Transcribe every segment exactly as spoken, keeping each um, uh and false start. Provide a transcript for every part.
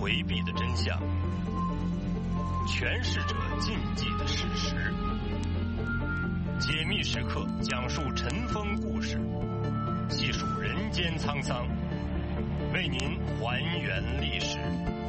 回避的真相，诠释者禁忌的事实。解密时刻讲述尘封故事，细数人间沧桑，为您还原历史。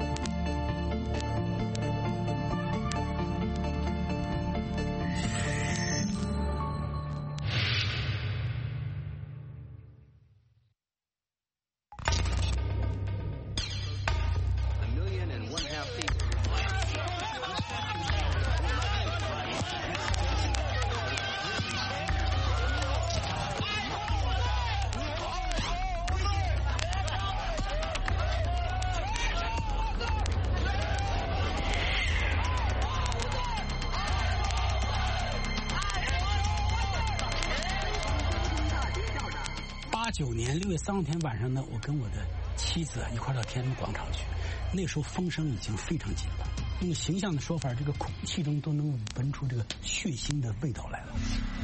八九年六月三号天晚上呢，我跟我的妻子一块到天安门广场去。那时候风声已经非常紧了，用形象的说法，这个空气中都能闻出这个血腥的味道来了。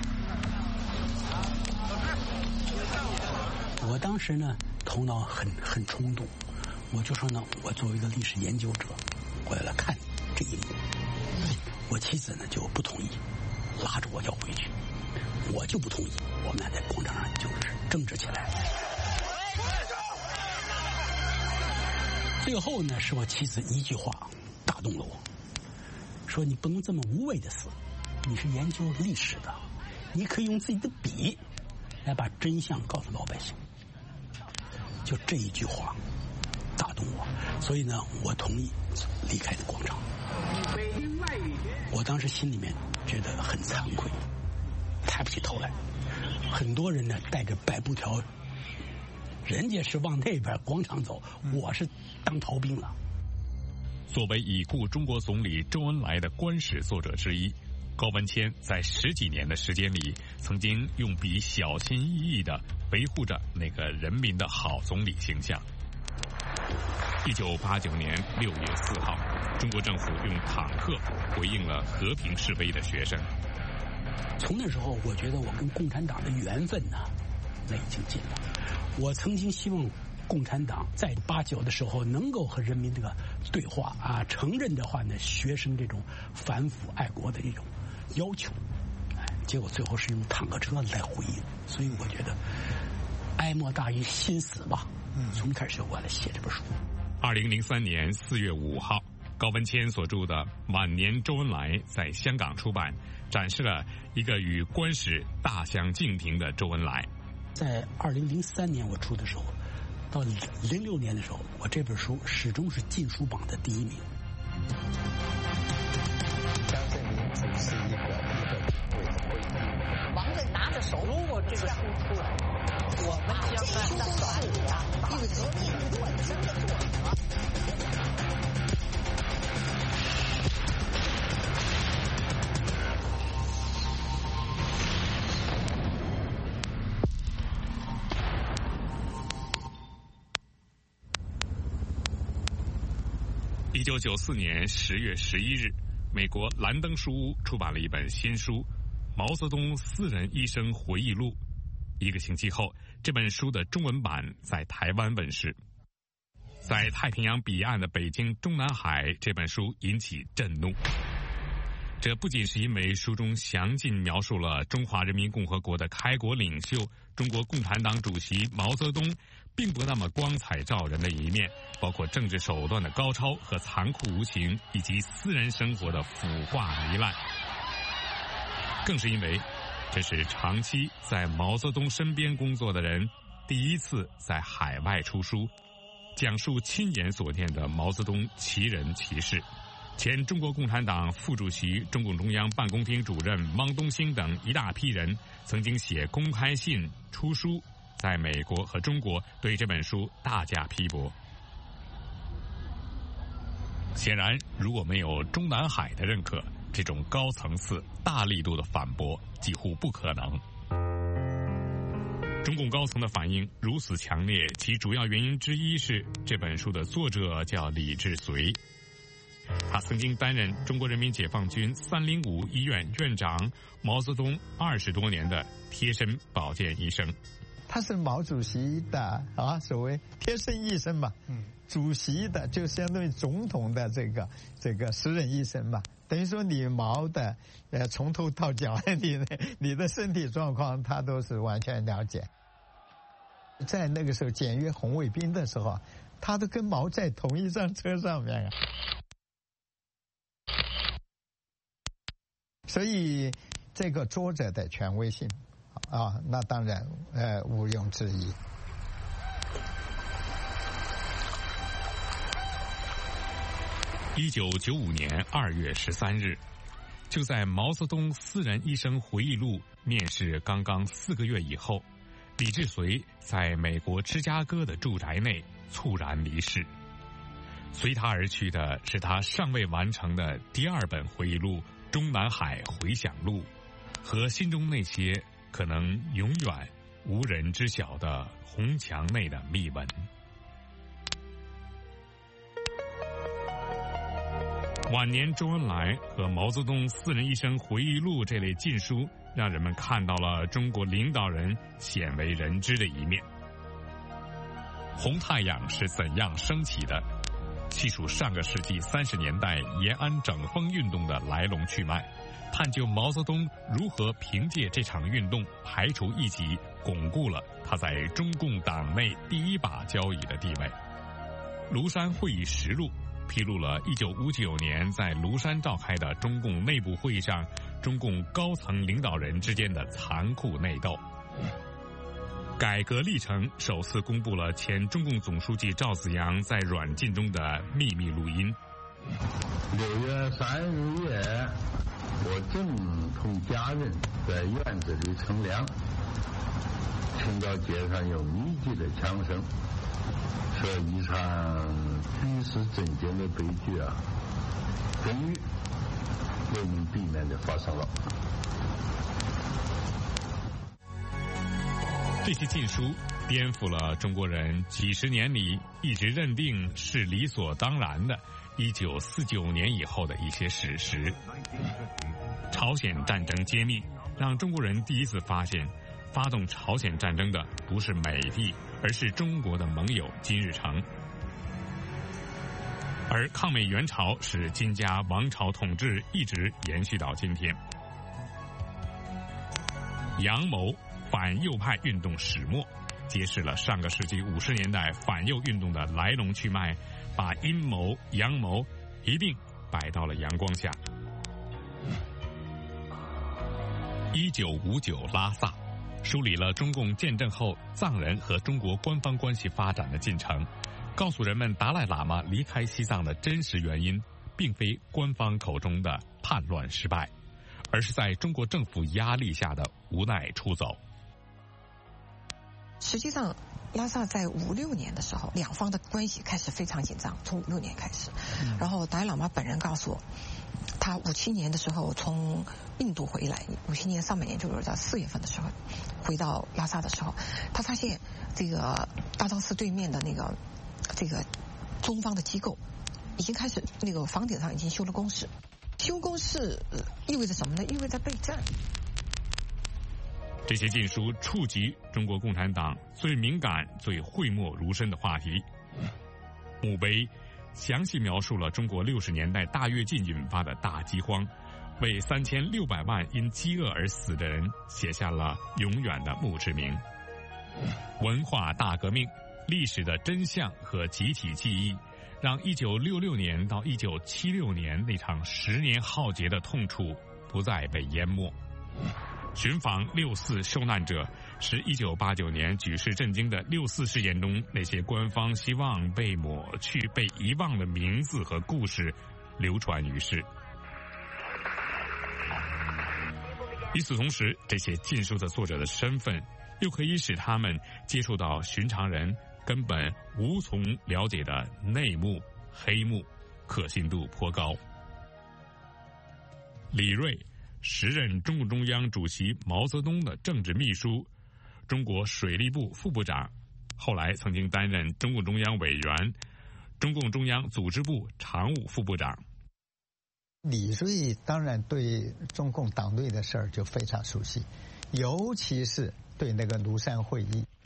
我当时呢，头脑很很冲动，我就说呢，我作为一个历史研究者，我要来看这一幕。我妻子呢就不同意，拉着我要回去。我就不同意，我们俩在广场上就是争执起来了。最后呢，是我妻子一句话打动了我，说你不能这么无谓的死，你是研究历史的，你可以用自己的笔来把真相告诉老百姓。就这一句话打动我，所以呢，我同意离开广场。我当时心里面觉得很惭愧，抬不起头来。很多人呢带着白布条，人家是往那边广场走，我是当逃兵了。 作为已故中国总理周恩来的官史作者之一，高文谦在十几年的时间里，曾经用笔小心翼翼地维护着那个人民的好总理形象。一九八九年六月四号，中国政府用坦克回应了和平示威的学生。 从那时候，我觉得我跟共产党的缘分呢，那已经尽了。我曾经希望共产党在八九的时候能够和人民这个对话啊，承认的话呢，学生这种反腐爱国的这种要求，哎，结果最后是用坦克车来回应。所以我觉得哀莫大于心死吧。嗯，从开始就我来写这本书。 二零零三年四月五号，高文谦所著的《晚年周恩来》在香港出版，展示了一个与官史大相径庭的周恩来。 在二零零三年我出的时候，到零六年的时候，我这本书始终是禁书榜的第一名。 江泽民只是一个一个会会王震拿着手，如果这个书出来，我们将在大法里啊，一个革命本身的作者。 一九九四年十月十一日，美国兰登书屋出版了一本新书《毛泽东私人一生回忆录》。一个星期后，这本书的中文版在台湾问世。在太平洋彼岸的北京中南海，这本书引起震怒。这不仅是因为书中详尽描述了中华人民共和国的开国领袖中国共产党主席毛泽东并不那么光彩照人的一面，包括政治手段的高超和残酷无情，以及私人生活的腐化糜烂，更是因为这是长期在毛泽东身边工作的人第一次在海外出书，讲述亲眼所见的毛泽东奇人奇事。前中国共产党副主席、中共中央办公厅主任汪东兴等一大批人曾经写公开信、出书，在美国和中国对这本书大加批驳。显然，如果没有中南海的认可，这种高层次、大力度的反驳几乎不可能。中共高层的反应如此强烈，其主要原因之一是这本书的作者叫李志绥。他曾经担任中国人民解放军三零五医院院长，毛泽东二十多年的贴身保健医生。 他是毛主席的啊，所谓贴身医生嘛。嗯，主席的就相当于总统的这个这个私人医生嘛。等于说你毛的，呃，从头到脚，你的你的身体状况，他都是完全了解。在那个时候检阅红卫兵的时候，他都跟毛在同一辆车上面啊。所以这个作者的权威性啊，那当然呃毋庸置疑。 一九九五年二月十三日，就在毛泽东私人医生回忆录面世刚刚四个月以后，李志绥在美国芝加哥的住宅内猝然离世。随他而去的是他尚未完成的第二本回忆录《中南海回响录》，和心中那些可能永远无人知晓的红墙内的密文。晚年周恩来和毛泽东私人医生回忆录这类禁书，让人们看到了中国领导人鲜为人知的一面。红太阳是怎样升起的？细数上个世纪三十年代延安整风运动的来龙去脉，探究毛泽东如何凭借这场运动排除异己，巩固了他在中共党内第一把交椅的地位。庐山会议实录披露了一九五九年在庐山召开的中共内部会议上，中共高层领导人之间的残酷内斗。改革历程首次公布了前中共总书记赵紫阳在软禁中的秘密录音。 六月三日夜，我正同家人在院子里乘凉，听到街上有密集的枪声，这一场举世震惊的悲剧啊，终于为民避免的发生了。 这些禁书颠覆了中国人几十年里一直认定是理所当然的一九四九年以后的一些史实。朝鲜战争揭秘，让中国人第一次发现，发动朝鲜战争的不是美帝，而是中国的盟友金日成。而抗美援朝使金家王朝统治一直延续到今天。阳谋反右派运动始末，揭示了上个世纪五十年代反右运动的来龙去脉，把阴谋、阳谋一并摆到了阳光下。一九五九拉萨梳理了中共建政后藏人和中国官方关系发展的进程，告诉人们达赖喇嘛离开西藏的真实原因，并非官方口中的叛乱失败，而是在中国政府压力下的无奈出走。 实际上，拉萨在五六年的时候，两方的关系开始非常紧张，从五六年开始。嗯、然后达赖喇嘛本人告诉我，他五七年的时候从印度回来，五七年上半年就是在四月份的时候回到拉萨的时候，他发现这个大昭寺对面的那个这个中方的机构已经开始那个房顶上已经修了工事，修工事、呃、意味着什么呢？意味着备战。 这些禁书触及中国共产党最敏感、最讳莫如深的话题。墓碑详细描述了中国六十年代大跃进引发的大饥荒，为三千六百万因饥饿而死的人写下了永远的墓志铭。文化大革命、历史的真相和集体记忆，让一九六六年到一九七六年那场十年浩劫的痛楚不再被淹没。寻访六四受难者，是一九八九年举世震惊的六四事件中那些官方希望被抹去、被遗忘的名字和故事流传于世。与此同时，这些禁书的作者的身份又可以使他们接触到寻常人根本无从了解的内幕、黑幕，可信度颇高。李锐，时任中共中央主席毛泽东的政治秘书，中国水利部副部长，后来曾经担任中共中央委员、中共中央组织部常务副部长。 李锐当然对中共党内的事儿就非常熟悉，尤其是对那个庐山会议。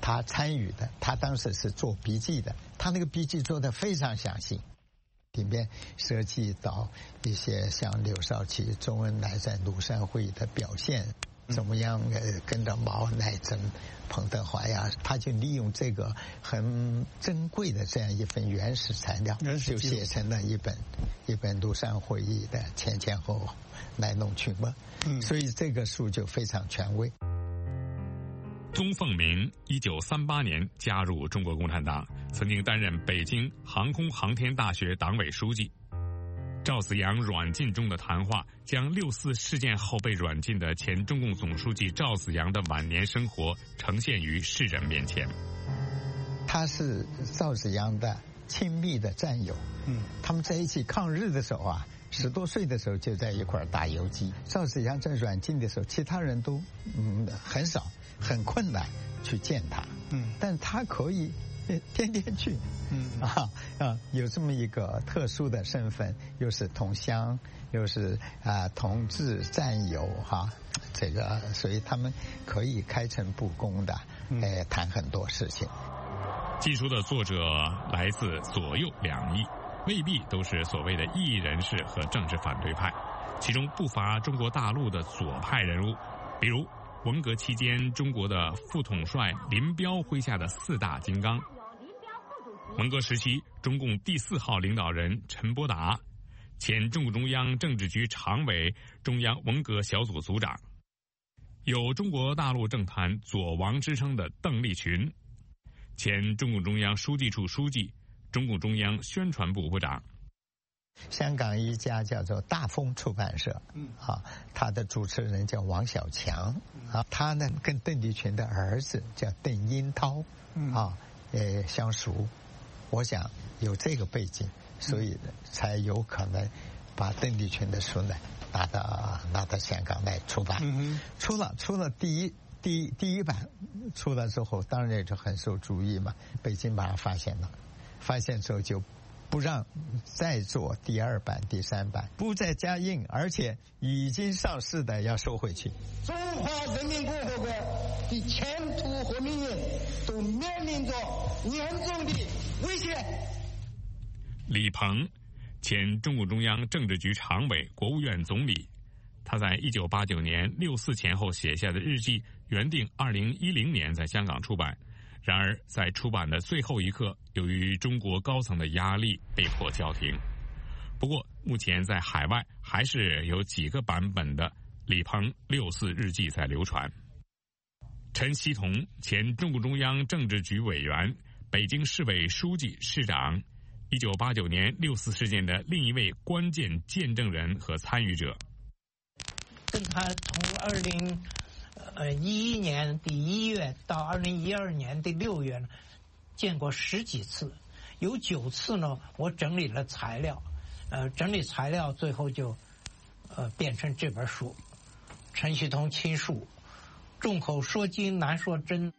他参与的，他当时是做笔记的，他那个笔记做得非常详细，里面涉及到一些像刘少奇、周恩来在庐山会议的表现，怎么样呃跟着毛乃真、彭德怀呀，他就利用这个很珍贵的这样一份原始材料，就写成了一本一本庐山会议的前前后后来龙去脉。嗯，所以这个书就非常权威。 钟凤鸣一九三八年加入中国共产党，曾经担任北京航空航天大学党委书记。赵紫阳软禁中的谈话，将六四事件后被软禁的前中共总书记赵紫阳的晚年生活呈现于世人面前。 他是赵紫阳的亲密的战友，嗯，他们在一起抗日的时候啊，十多岁的时候就在一块儿打游击。赵紫阳在软禁的时候，其他人都嗯很少。很困难去见他，嗯，但他可以天天去，嗯啊啊，有这么一个特殊的身份，又是同乡，又是啊同志战友哈、啊，这个所以他们可以开诚布公的，哎谈很多事情。 记书的作者来自左右两翼，未必都是所谓的异议人士和政治反对派，其中不乏中国大陆的左派人物，比如文革期间中国的副统帅林彪麾下的四大金刚，文革时期中共第四号领导人陈伯达，前中共中央政治局常委、中央文革小组组长，有中国大陆政坛左王之称的邓力群，前中共中央书记处书记、中共中央宣传部部长。 香港一家叫做大风出版社，嗯啊，他的主持人叫王小强，啊，他呢跟邓力群的儿子叫邓英涛，嗯啊，呃相熟，我想有这个背景，所以才有可能把邓力群的书呢拿到拿到香港来出版。嗯、出了出了第一第一第一版出了之后，当然也就很受注意嘛，北京马上发现了，发现之后就不让再做第二版、第三版，不再加印，而且已经上市的要收回去。 中华人民共和国的前途和命运都面临着严重的危险。 李鹏，前中共中央政治局常委、国务院总理，他在一九八九年六四前后写下的日记，原定二零一零年在香港出版。然而，在出版的最后一刻，由于中国高层的压力，被迫叫停。不过，目前在海外还是有几个版本的李鹏六四日记在流传。陈锡同，前中共中央政治局委员、北京市委书记、市长，一九八九年六四事件的另一位关键见证人和参与者。 跟他从二零呃一一年的一月到二零一二年的六月呢，见过十几次，有九次呢，我整理了材料，呃，整理材料最后就呃变成这本书，陈锡同亲述，众口说经难说真。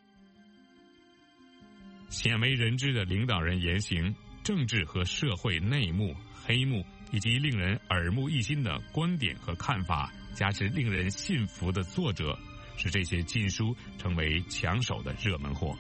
鲜为人知的领导人言行、政治和社会内幕、黑幕，以及令人耳目一新的观点和看法，加之令人信服的作者，使这些禁书成为抢手的热门货。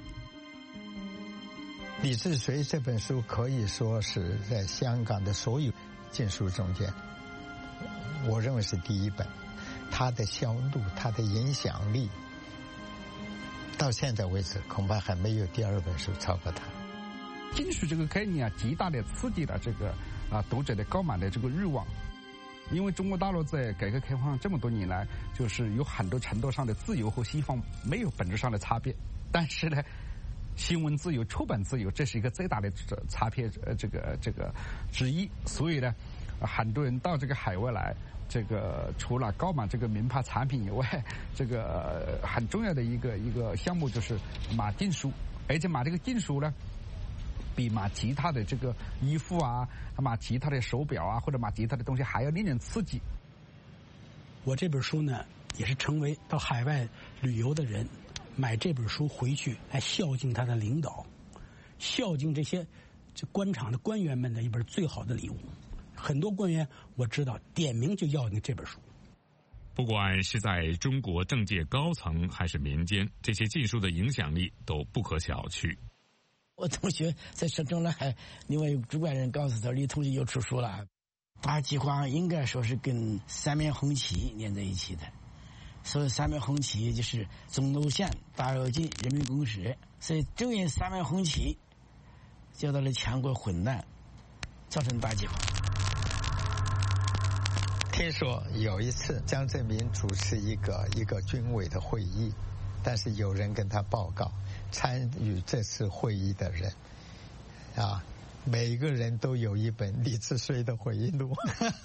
李志绥这本书可以说是在香港的所有禁书中间，我认为是第一本。它的销路、它的影响力，到现在为止恐怕还没有第二本书超过它。 禁书这个概念啊，极大的刺激了这个啊读者的购买的这个欲望。因为中国大陆在改革开放这么多年来，就是有很多程度上的自由和西方没有本质上的差别，但是呢，新闻自由、出版自由，这是一个最大的差别，呃，这个这个之一。所以呢，很多人到这个海外来，这个除了购买这个名牌产品以外，这个很重要的一个一个项目就是买禁书，而且买这个禁书呢，比买其他的这个衣服啊、买其他的手表啊，或者买其他的东西还要令人刺激。 我这本书呢，也是成为到海外旅游的人买这本书回去来孝敬他的领导，孝敬这些这官场的官员们的一本最好的礼物。很多官员我知道点名就要你这本书。 不管是在中国政界高层还是民间，这些禁书的影响力都不可小觑。 我同学在省中了，还另外有主管人告诉他，李同学又出书了。大饥荒应该说是跟三面红旗连在一起的。所谓三面红旗就是钟楼县、大跃进、人民公社，所以正因三面红旗交到了强国混乱，造成大饥荒。 听说有一次江泽民主持一个一个军委的会议，但是有人跟他报告，参与这次会议的人啊，每个人都有一本李志绥的回忆录。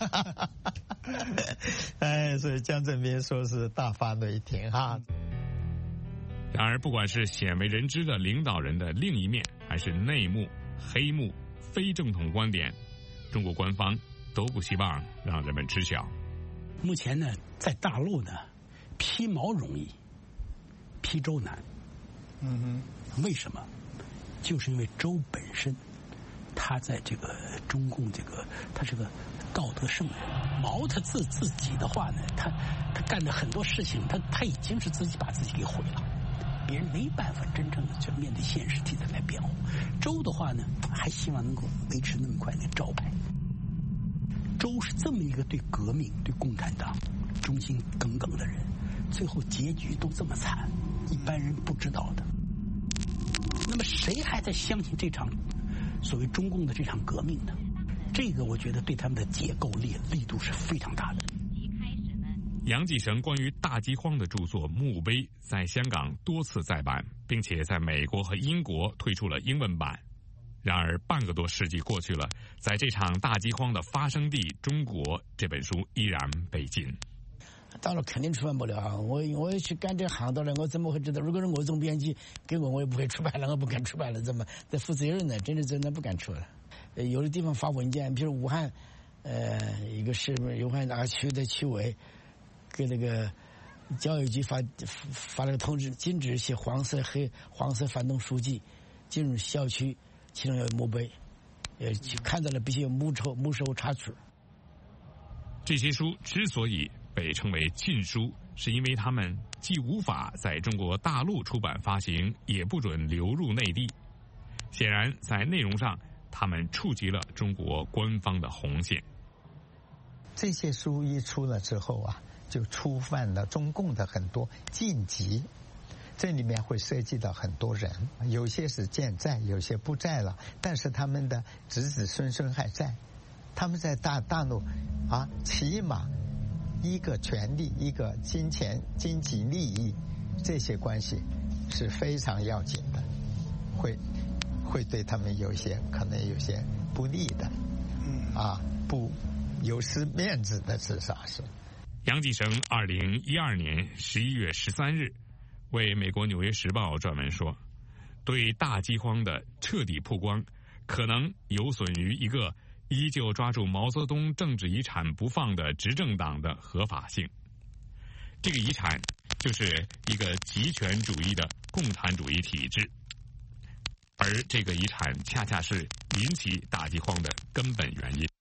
哎，所以江泽民说是大发雷霆哈。 然而，不管是鲜为人知的领导人的另一面，还是内幕、黑幕、非正统观点，中国官方都不希望让人们知晓。 目前呢，在大陆呢，批毛容易，批周难。 嗯哼，为什么？就是因为周本身，他在这个中共这个，他是个道德圣人。毛他自自己的话呢，他他干的很多事情，他他已经是自己把自己给毁了。别人没办法真正的去面对现实题材来辩护。周的话呢，还希望能够维持那么块的招牌。周是这么一个对革命、对共产党忠心耿耿的人，最后结局都这么惨，一般人不知道的。那么谁还在相信这场所谓中共的这场革命呢？这个我觉得对他们的解构力力度是非常大的。 杨继绳关于大饥荒的著作《墓碑》在香港多次再版，并且在美国和英国推出了英文版。然而半个多世纪过去了，在这场大饥荒的发生地中国，这本书依然被禁。 大陆肯定出版不了，我我去干这行当了，我怎么会知道？如果是我总编辑给我，我也不会出版了，我不敢出版了，怎么得负责任呢？真的真的不敢出了。呃，有的地方发文件，比如武汉，呃，一个市武汉哪个区的区委给那个教育局发发了个通知，禁止写黄色黑黄色反动书籍进入校区，其中有墓碑，呃，看到了必须有墓抽墓收插曲。 这些书之所以被称为禁书，是因为他们既无法在中国大陆出版发行，也不准流入内地。显然，在内容上，他们触及了中国官方的红线。 这些书一出了之后啊，就触犯了中共的很多禁忌。这里面会涉及到很多人，有些是健在，有些不在了，但是他们的子子孙孙还在。他们在大大陆啊，起码一个权利，一个金钱、经济利益，这些关系是非常要紧的，会会对他们有些可能有些不利的，啊，不有失面子的，至少是。 杨继绳二零一二年十一月十三日为美国《纽约时报》撰文说，对大饥荒的彻底曝光，可能有损于一个依旧抓住毛泽东政治遗产不放的执政党的合法性。这个遗产就是一个极权主义的共产主义体制，而这个遗产恰恰是引起大饥荒的根本原因。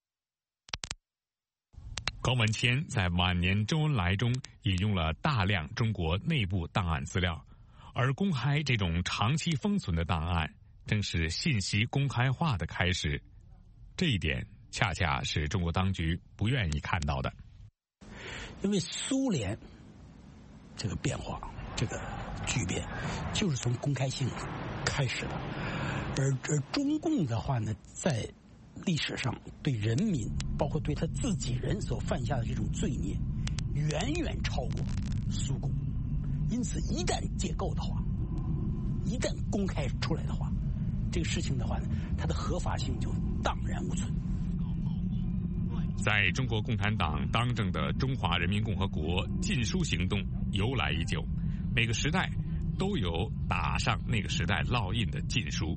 高文谦在晚年周恩来中引用了大量中国内部档案资料，而公开这种长期封存的档案，正是信息公开化的开始。这一点恰恰是中国当局不愿意看到的。 因为苏联这个变化，这个巨变，就是从公开性开始的，而而中共的话呢，在历史上对人民，包括对他自己人所犯下的这种罪孽，远远超过苏共。因此，一旦解构的话，一旦公开出来的话，这个事情的话呢，它的合法性就荡然无存。 在中国共产党当政的中华人民共和国，禁书行动由来已久，每个时代都有打上那个时代烙印的禁书。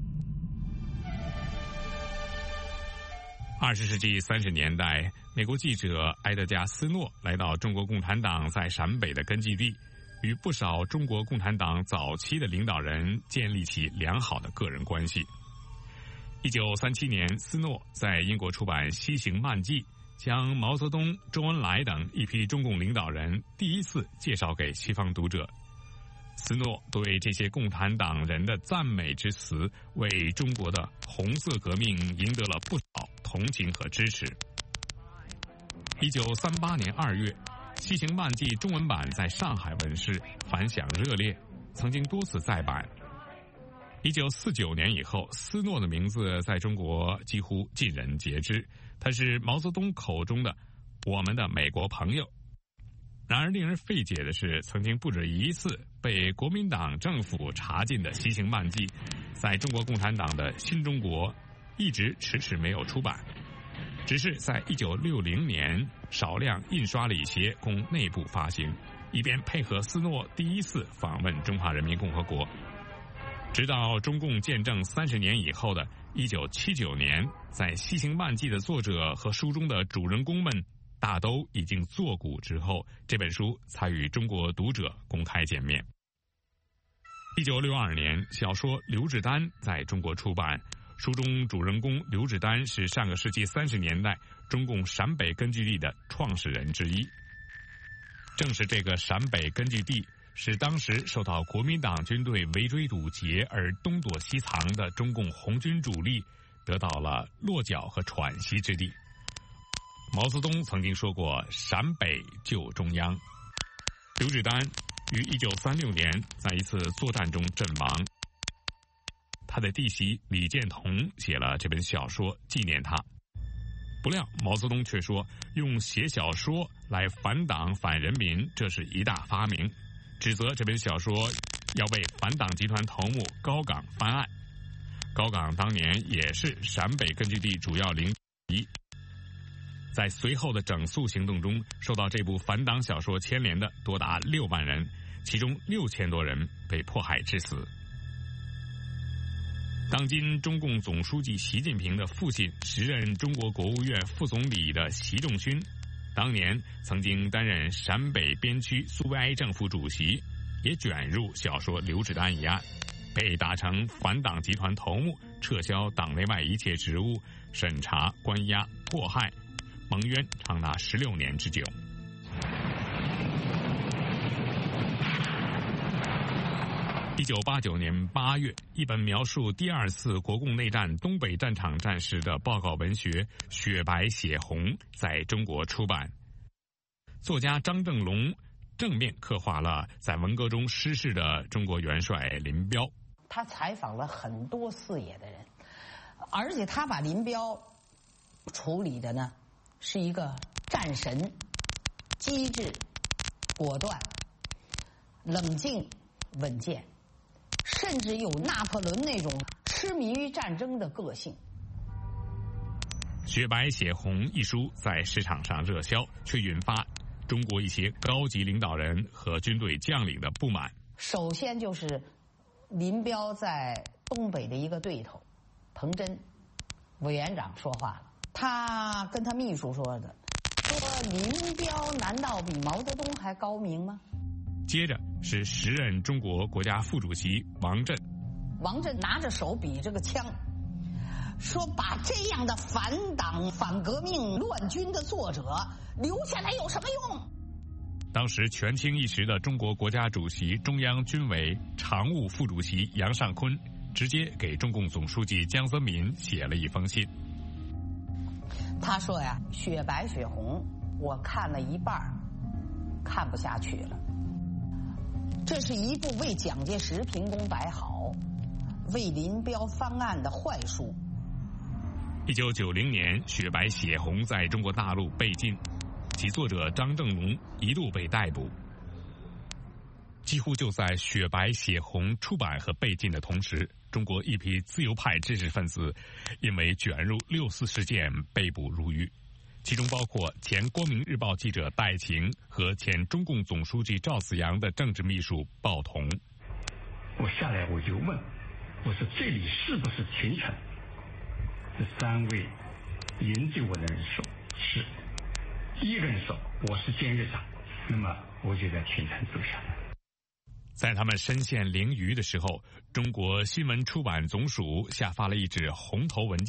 二十世纪三十年代，美国记者埃德加·斯诺来到中国共产党在陕北的根据地，与不少中国共产党早期的领导人建立起良好的个人关系。一九三七年，斯诺在英国出版《西行漫记》， 将毛泽东、周恩来等一批中共领导人第一次介绍给西方读者。斯诺对这些共产党人的赞美之词，为中国的红色革命赢得了不少同情和支持。一九三八年二月，《西行漫记》中文版在上海问世，反响热烈，曾经多次再版。一九四九年以后，斯诺的名字在中国几乎尽人皆知，他是毛泽东口中的我们的美国朋友。然而令人费解的是，曾经不止一次被国民党政府查禁的《西行漫记》，在中国共产党的新中国一直迟迟没有出版，只是在一九六零年少量印刷了一些供内部发行，以便配合斯诺第一次访问中华人民共和国。直到中共建政三十年以后的一九七九年，在《西行漫记》的作者和书中的主人公们大都已经作古之后，这本书才与中国读者公开见面。一九六二年，小说《刘志丹》在中国出版，书中主人公刘志丹是上个世纪三十年代中共陕北根据地的创始人之一。正是这个陕北根据地，使当时受到国民党军队围追堵截而东躲西藏的中共红军主力得到了落脚和喘息之地。毛泽东曾经说过陕北救中央。刘志丹于一九三六年在一次作战中阵亡，他的弟媳李建彤写了这本小说纪念他。不料毛泽东却说，用写小说来反党反人民，这是一大发明，指责这本小说要为反党集团头目高岗翻案。高岗当年也是陕北根据地主要领之一。在随后的整肃行动中，受到这部反党小说牵连的多达六万人，其中六千多人被迫害致死。当今中共总书记习近平的父亲，时任中国国务院副总理的习仲勋，当年曾经担任陕北边区苏维埃政府主席，也卷入小说刘志丹一案，被打成反党集团头目，撤销党内外一切职务，审查、关押、迫害，蒙冤长达十六年之久。一九八九年八月，一本描述第二次国共内战东北战场战时的报告文学《雪白血红》在中国出版。作家张正龙正面刻画了在文革中失势的中国元帅林彪。 他采访了很多四野的人，而且他把林彪处理的呢是一个战神，机智、果断、冷静、稳健，甚至有拿破仑那种痴迷于战争的个性。 《雪白血红》一书在市场上热销，却引发中国一些高级领导人和军队将领的不满。 首先就是林彪在东北的一个对头彭真委员长说话了，他跟他秘书说的，说林彪难道比毛泽东还高明吗？ 接着是时任中国国家副主席王震， 王震拿着手比这个枪，说把这样的反党反革命乱军的作者留下来有什么用？ 当时权倾一时的中国国家主席、中央军委常务副主席杨尚昆直接给中共总书记江泽民写了一封信。 他说呀，雪白雪红我看了一半看不下去了，这是一部为蒋介石评功摆好、为林彪翻案的坏书。 一九九零年，《雪白血红》在中国大陆被禁，其作者张正龙一度被逮捕。几乎就在《雪白血红》出版和被禁的同时，中国一批自由派知识分子因为卷入六四事件被捕入狱，其中包括前《光明日报》记者戴晴和前中共总书记赵紫阳的政治秘书鲍同。 我下来我就问，我说这里是不是秦城？这三位营救我的人说是，一个人说我是监狱长，那么我就在秦城走下来。 在他们身陷囹圄的时候，中国新闻出版总署下发了一纸红头文件，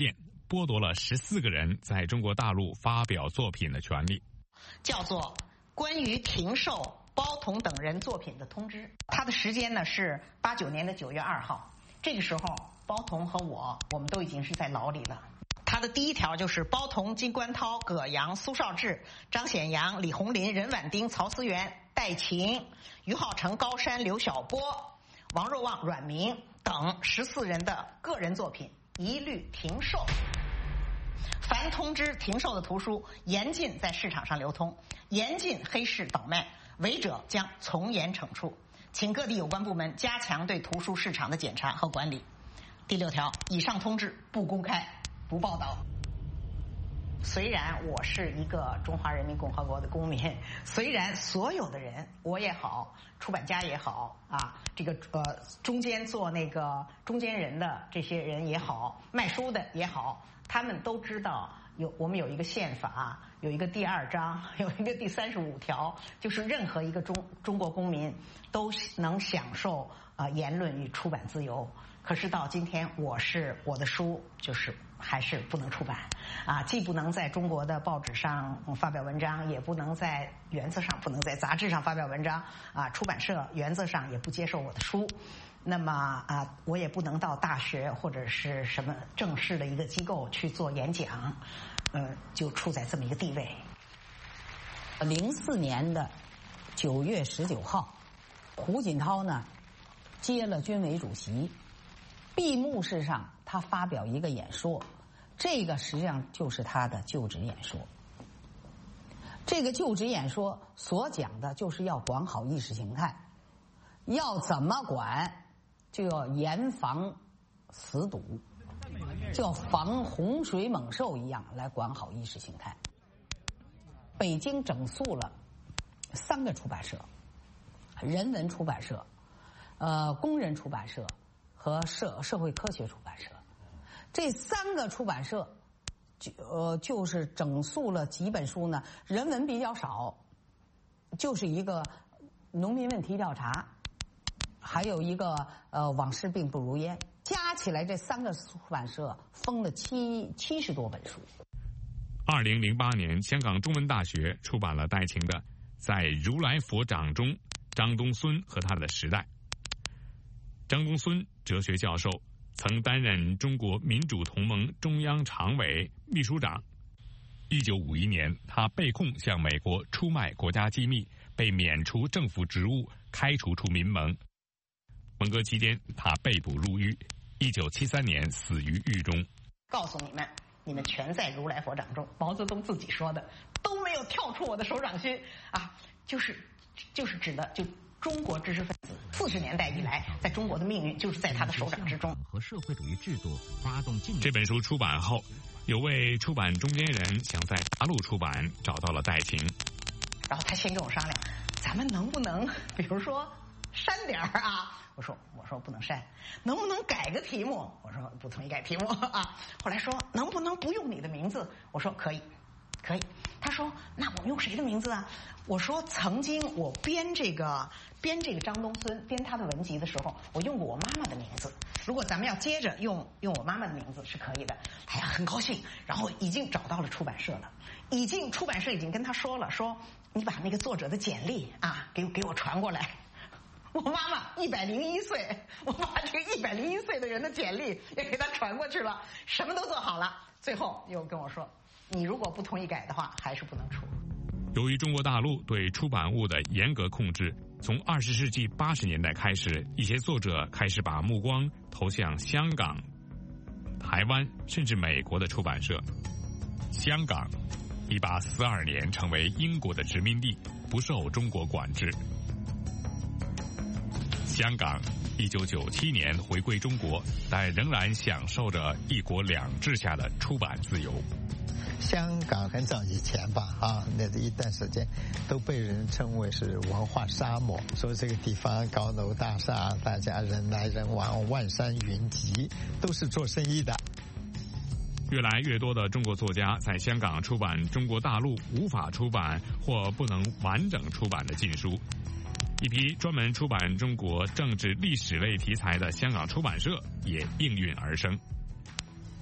剥夺了十四个人在中国大陆发表作品的权利， 叫做关于停售包同等人作品的通知。它的时间呢是八九年的九月二号，这个时候包同和我我们都已经是在牢里了。他的第一条就是包同、金观涛、葛阳、苏少志、张显阳、李红林、任婉丁、曹思源、戴琴、于浩成、高山、刘晓波、王若望、阮明等十四人的个人作品一律停售。凡通知停售的图书，严禁在市场上流通，严禁黑市倒卖，违者将从严惩处。请各地有关部门加强对图书市场的检查和管理。第六条，以上通知不公开、不报道。虽然我是一个中华人民共和国的公民，虽然所有的人，我也好，出版家也好啊，这个呃中间做那个中间人的这些人也好，卖书的也好，他们都知道有我们有一个宪法，有一个第二章，有一个第三十五条，就是任何一个中中国公民都能享受啊、呃、言论与出版自由。可是到今天，我是我的书就是还是不能出版啊，既不能在中国的报纸上发表文章，也不能在原则上不能在杂志上发表文章啊，出版社原则上也不接受我的书。那么啊，我也不能到大学或者是什么正式的一个机构去做演讲，呃，就处在这么一个地位。 零四年的九月十九号，胡锦涛呢接了军委主席。闭幕式上，他发表一个演说，这个实际上就是他的就职演说。这个就职演说所讲的就是要管好意识形态，要怎么管，就要严防死堵，就要防洪水猛兽一样来管好意识形态。北京整肃了三个出版社，人文出版社、呃工人出版社。和社社会科学出版社，这三个出版社，就呃就是整肃了几本书呢。人文比较少，就是一个农民问题调查，还有一个呃往事并不如烟，加起来这三个出版社封了七七十多本书。 二零零八年，香港中文大学出版了戴晴的《在如来佛掌中，张东荪和他的时代》。张东荪哲学教授，曾担任中国民主同盟中央常委秘书长。一九五一年，他被控向美国出卖国家机密，被免除政府职务，开除出民盟。文革期间，他被捕入狱。一九七三年死于狱中。 告诉你们，你们全在如来佛掌中。毛泽东自己说的，都没有跳出我的手掌心啊，就是就是指的就。中国知识分子四十年代以来，在中国的命运就是在他的手掌之中。 和社会主义制度发动竞争。 这本书出版后，有位出版中间人想在大陆出版，找到了戴晴。 然后他先跟我商量，咱们能不能，比如说删点儿啊？我说我说不能删，能不能改个题目？我说不同意改题目啊。后来说能不能不用你的名字？我说可以。可以，他说那我们用谁的名字啊？我说曾经我编这个编这个张东荪编他的文集的时候，我用过我妈妈的名字。如果咱们要接着用用我妈妈的名字是可以的。哎呀，很高兴，然后已经找到了出版社了，已经出版社已经跟他说了，说你把那个作者的简历啊给给我传过来。我妈妈一百零一岁，我把这个一百零一岁的人的简历也给他传过去了，什么都做好了。最后又跟我说，你如果不同意改的话，还是不能出。 由于中国大陆对出版物的严格控制，从二十世纪八十年代开始，一些作者开始把目光投向香港、台湾甚至美国的出版社。香港一八四二年成为英国的殖民地，不受中国管制。香港一九九七年回归中国，但仍然享受着一国两制下的出版自由。 香港很早以前吧，啊，那一段时间都被人称为是文化沙漠，说这个地方高楼大厦，大家人来人往，万山云集，都是做生意的。 越来越多的中国作家在香港出版中国大陆无法出版或不能完整出版的禁书。一批专门出版中国政治历史类题材的香港出版社也应运而生。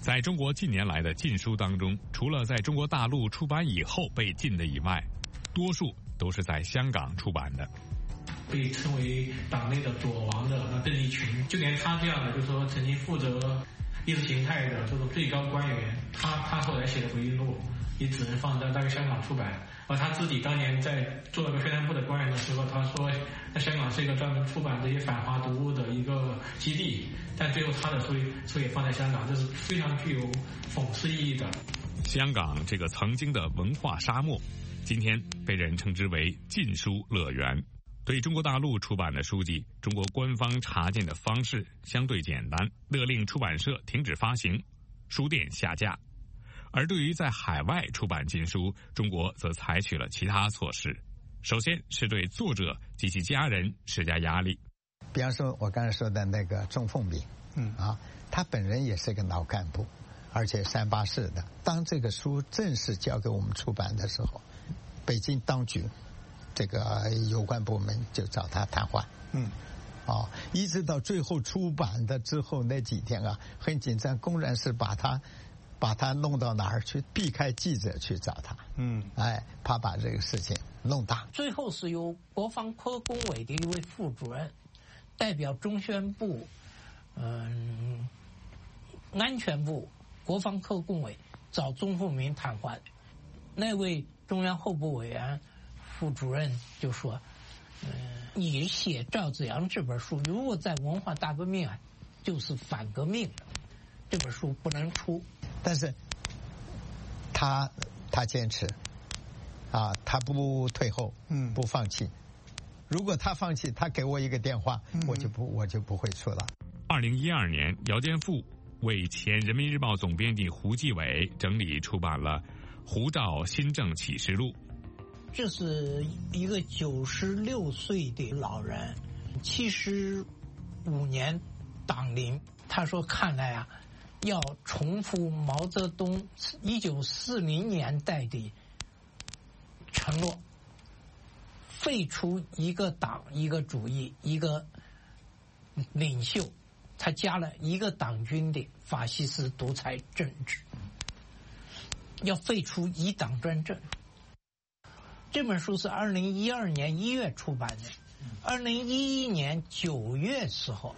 在中国近年来的禁书当中，除了在中国大陆出版以后被禁的以外，多数都是在香港出版的。 被称为党内的左王的那邓丽群，就连他这样的，就是说曾经负责意识形态的这种最高官员，他他后来写的回忆录也只能放在大概香港出版。而他自己当年在做了个宣传部的官员的时候，他说在香港是一个专门出版这些反华读物的一个基地，但最后他的书书也放在香港，这是非常具有讽刺意义的。 香港这个曾经的文化沙漠，今天被人称之为禁书乐园。对中国大陆出版的书籍，中国官方查禁的方式相对简单，勒令出版社停止发行，书店下架。而对于在海外出版禁书，中国则采取了其他措施。首先是对作者及其家人施加压力。 比方说我刚才说的那个钟凤鸣，嗯啊，他本人也是个老干部，而且三八式的。当这个书正式交给我们出版的时候，北京当局这个有关部门就找他谈话，嗯，啊，一直到最后出版的之后那几天啊，很紧张，公然是把他把他弄到哪儿去，避开记者去找他，嗯，哎，怕把这个事情弄大。 最后是由国防科工委的一位副主任代表中宣部、嗯、安全部、国防科工委找钟凤鸣谈话。那位中央候补委员副主任就说：“嗯，你写赵紫阳这本书，如果在文化大革命啊，就是反革命的，这本书不能出。” 但是他他坚持啊，他不退后，嗯，不放弃。如果他放弃，他给我一个电话，嗯、我就不我就不会出了。 二零一二年，姚坚富为前人民日报总编辑胡继伟整理出版了《胡兆新政启示录》。 这是一个九十六岁的老人，七十五年党龄。他说：“看来啊，要重复毛泽东一九四零年代的承诺，废除一个党、一个主义、一个领袖，他加了一个党军的法西斯独裁政治，要废除一党专政。”这本书是二零一二年一月出版的，二零一一年九月时候，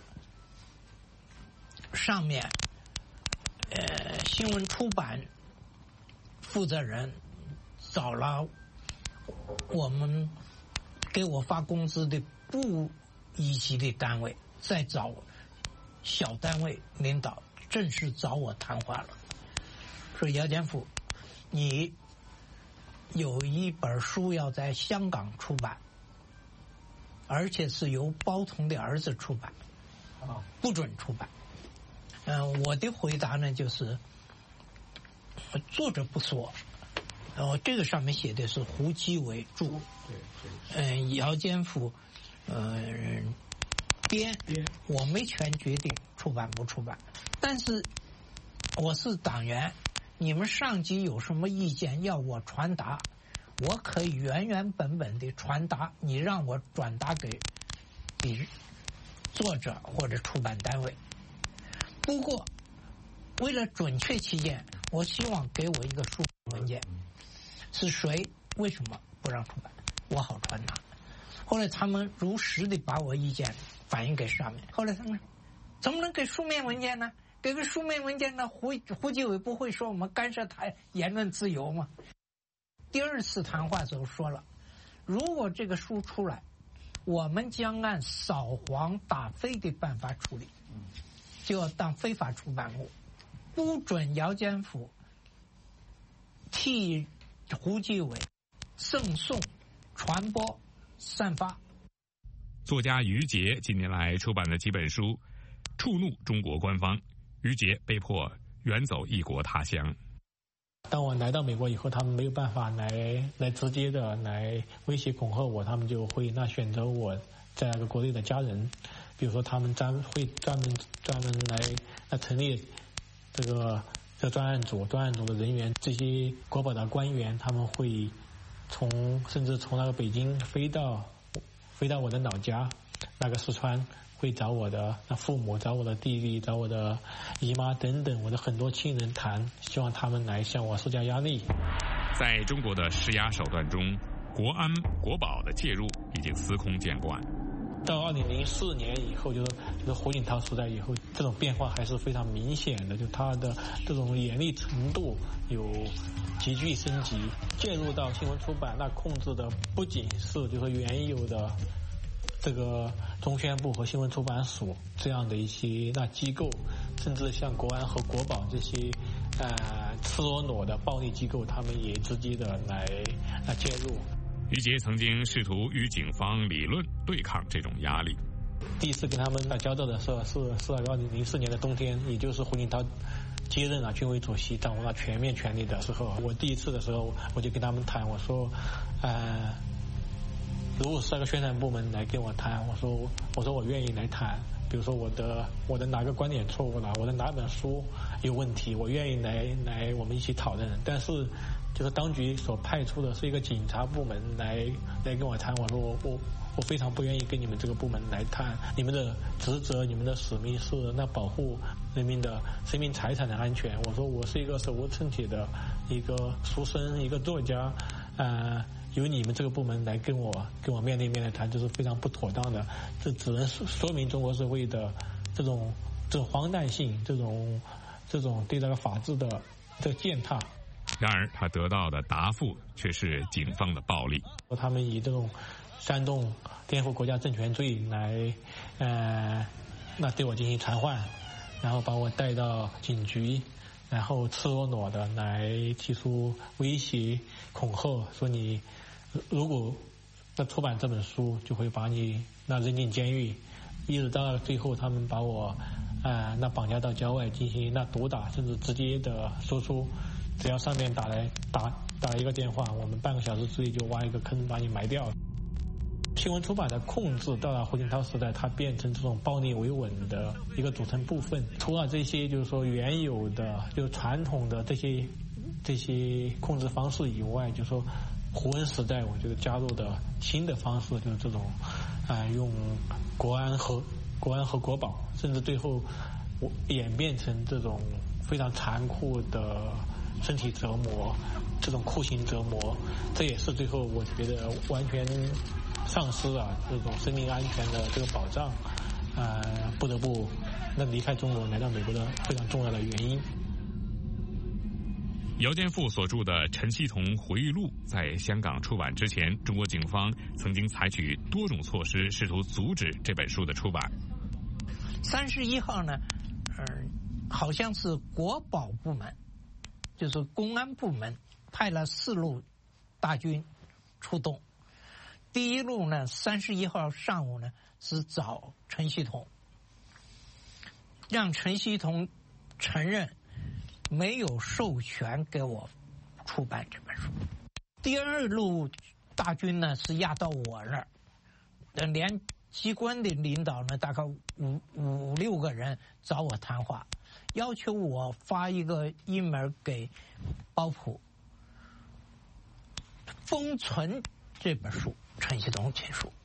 上面呃新闻出版负责人找了我们给我发工资的部一级的单位，再找小单位领导正式找我谈话了，说姚坚富，你有一本书要在香港出版，而且是由包同的儿子出版，不准出版。嗯、呃，我的回答呢就是，作者不说，然后这个上面写的是胡基伟著，嗯，姚坚富，呃，编，我没权决定出版不出版，但是我是党员。你们上级有什么意见要我传达，我可以原原本本的传达，你让我转达给给作者或者出版单位。不过为了准确起见，我希望给我一个书面文件，是谁为什么不让出版，我好传达。后来他们如实的把我意见反映给上面，后来他们怎么能给书面文件呢？给个书面文件呢，胡胡继伟不会说我们干涉他言论自由吗？第二次谈话时候说了，如果这个书出来，我们将按扫黄打非的办法处理，就要当非法出版物，不准姚坚富替胡继伟赠送、传播、散发。 作家于杰近年来出版的几本书，触怒中国官方。于杰被迫远走异国他乡。 当我来到美国以后，他们没有办法来来直接的来威胁恐吓我，他们就会那选择我在那个国内的家人，比如说他们专会专门专门来来成立这个这专案组，专案组的人员，这些国保的官员，他们会从甚至从那个北京飞到飞到我的老家， 那个四川会找我的那父母、找我的弟弟、找我的姨妈等等我的很多亲人谈，希望他们来向我施加压力。 在中国的施压手段中，国安国保的介入已经司空见惯。 到二零零四年以后，就是就是胡锦涛时代以后，这种变化还是非常明显的，就他的这种严厉程度有急剧升级。介入到新闻出版，那控制的不仅是就是原有的这个中宣部和新闻出版署这样的一些那机构，甚至像国安和国保这些呃赤裸裸的暴力机构，他们也直接的来来介入。 于杰曾经试图与警方理论对抗这种压力。 第一次跟他们打交道的时候是是二零零四年的冬天，也就是胡锦涛接任了军委主席，掌握了全面权力的时候。我第一次的时候，我就跟他们谈，我说，呃，如果是那个宣传部门来跟我谈，我说我说我愿意来谈。比如说我的我的哪个观点错误了，我的哪本书有问题，我愿意来来我们一起讨论。但是就是当局所派出的是一个警察部门来来跟我谈，我说我我我非常不愿意跟你们这个部门来谈，你们的职责、你们的使命是那保护人民的生命财产的安全。我说我是一个手无寸铁的一个书生，一个作家，呃。由你们这个部门来跟我跟我面对面的谈，这是非常不妥当的。这只能说明中国社会的这种这种荒诞性，这种这种对这个法治的这个践踏。 然而，他得到的答复却是警方的暴力。 他们以这种煽动、颠覆国家政权罪来，呃，那对我进行传唤，然后把我带到警局。然后赤裸裸的来提出威胁、恐吓，说你如果那出版这本书，就会把你那扔进监狱，一直到最后，他们把我呃那绑架到郊外进行那毒打，甚至直接的说出，只要上面打来打打一个电话，我们半个小时之内就挖一个坑把你埋掉。新闻出版的控制到了胡锦涛时代，它变成这种暴力维稳的一个组成部分。除了这些就是说原有的就传统的这些这些控制方式以外，就是说胡温时代我觉得加入的新的方式就是这种啊、呃、用国安和国安和国保，甚至最后演变成这种非常残酷的身体折磨，这种酷刑折磨，这也是最后我觉得完全丧失了这种生命安全的这个保障，呃，不得不那离开中国来到美国的非常重要的原因。 姚建富所著的《陈希同回忆录》在香港出版之前，中国警方曾经采取多种措施，试图阻止这本书的出版。 三十一号呢，嗯、呃，好像是国保部门，就是公安部门派了四路大军出动。第一路呢，三十一号上午呢是找陈希同，让陈希同承认没有授权给我出版这本书。第二路大军呢是压到我这儿，连机关的领导呢大概五五六个人找我谈话，要求我发一个 email 给包普，封存这本书。陈希同亲书，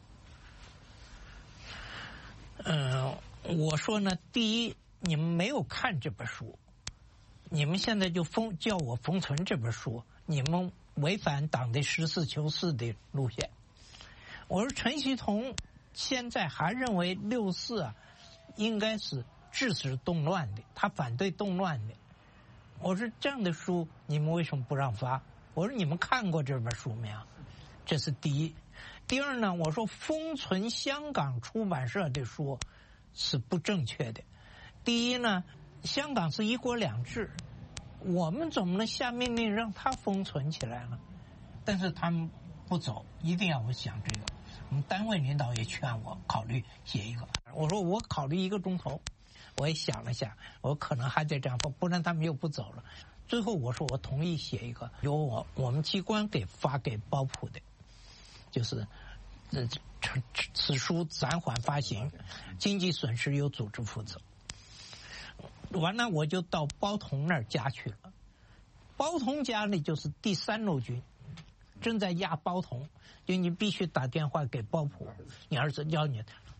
嗯、呃，我说呢，第一，你们没有看这本书，你们现在就封叫我封存这本书，你们违反党的实事求是的路线。我说陈希同现在还认为六四啊，应该是制止动乱的，他反对动乱的。我说这样的书你们为什么不让发？我说你们看过这本书没有？这是第一。第二呢，我说封存香港出版社的书是不正确的。第一呢，香港是一国两制，我们怎么能下命令让他封存起来呢？但是他们不走，一定要我想这个。我们单位领导也劝我考虑写一个，我说我考虑一个钟头，我也想了想，我可能还得这样做，不然他们又不走了。最后我说我同意写一个，由我我们机关给发给包普的。就是呃，此书暂缓发行，经济损失由组织负责。完了，我就到包同那儿家去了。包同家里就是第三路军，正在押包同，就你必须打电话给包普，你儿子要你，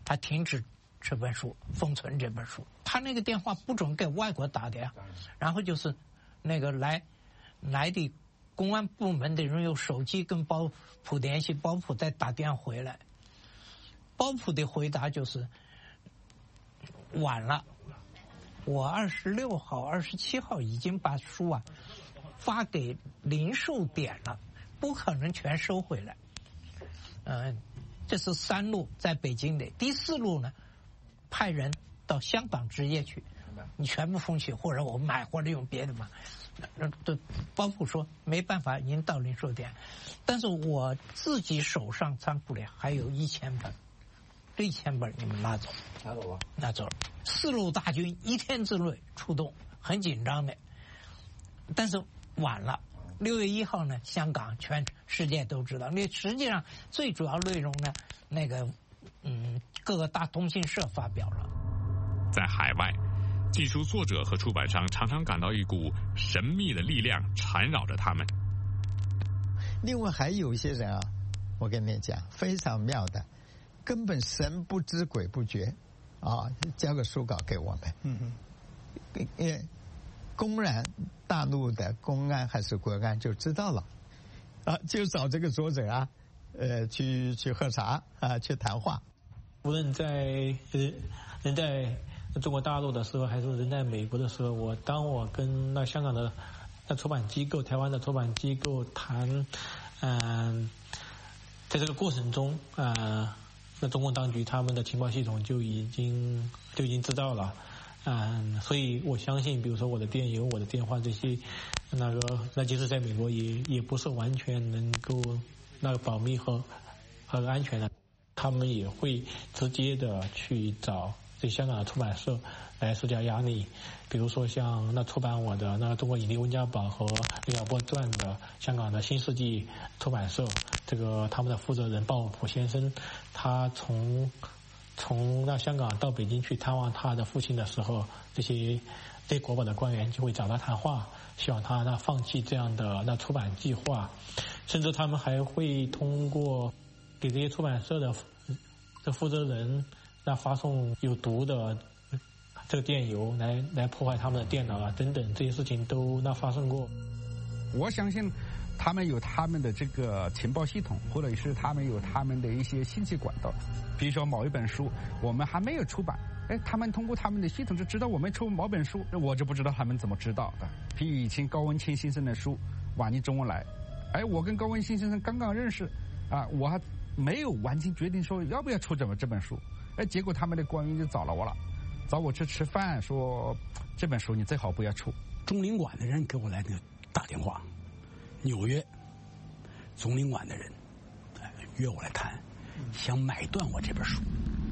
他停止这本书，封存这本书。他那个电话不准给外国打的呀，然后就是那个来来的公安部门的人用手机跟包普联系，包普再打电话回来。包普的回答就是晚了，我二十六号、二十七号已经把书啊发给零售点了，不可能全收回来。嗯、呃，这是三路在北京的，第四路呢，派人到香港直接去，你全部封起，或者我买或者用别的嘛。这包括说没办法，已经到零售点，但是我自己手上仓库里还有一千本，这一千本你们拿走，拿走吧，拿走了。四路大军一天之内出动，很紧张的，但是晚了。六月一号呢，香港全世界都知道。那实际上最主要内容呢，那个嗯，各个大通讯社发表了。 在海外，禁书作者和出版商常常感到一股神秘的力量缠绕着他们。 另外还有一些人啊，我跟你讲，非常妙的，根本神不知鬼不觉，啊，交个书稿给我们，嗯哼，也公然大陆的公安还是国安就知道了，啊，就找这个作者啊，呃，去去喝茶啊，去谈话。 无论在人人在中国大陆的时候，还是人在美国的时候，我当我跟那香港的那出版机构、台湾的出版机构谈，嗯、呃，在这个过程中，呃，那中共当局他们的情报系统就已经就已经知道了。嗯，所以我相信，比如说我的电邮、我的电话这些，那个那即使在美国也也不是完全能够那个保密和和安全的，他们也会直接的去找这香港的出版社来施加压力，比如说像那出版我的那个中国引力温家宝和刘晓波传的香港的新世纪出版社，这个他们的负责人鲍普先生，他从。从那香港到北京去探望他的父亲的时候，这些这些国宝的官员就会找他谈话，希望他那放弃这样的那出版计划，甚至他们还会通过给这些出版社的的负责人那发送有毒的这个电邮来来破坏他们的电脑啊等等，这些事情都那发生过。 我相信他们有他们的这个情报系统，或者是他们有他们的一些信息管道。比如说某一本书我们还没有出版，哎，他们通过他们的系统就知道我们出某本书，我就不知道他们怎么知道的。比如以前高文清先生的书《晚年中文来》，哎，我跟高文清先生刚刚认识，啊，我还没有完全决定说要不要出这本这本书，哎，结果他们的官员就找了我了，找我去吃饭，说这本书你最好不要出。 中领馆的人给我来那个打电话，纽约总领馆的人约我来谈，想买断我这本书。